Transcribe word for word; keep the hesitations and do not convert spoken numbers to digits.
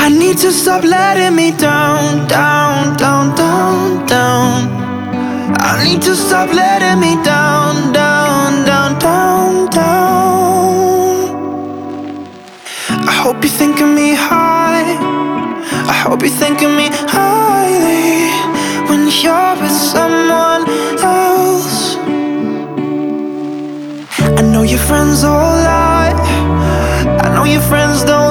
I need to stop letting me down, down, down, down, down. I need to stop letting me down, down, down, down, down. I hope you think of me high. I hope you think of me highly when you're with someone else. I know your friends all lie. I know your friends don't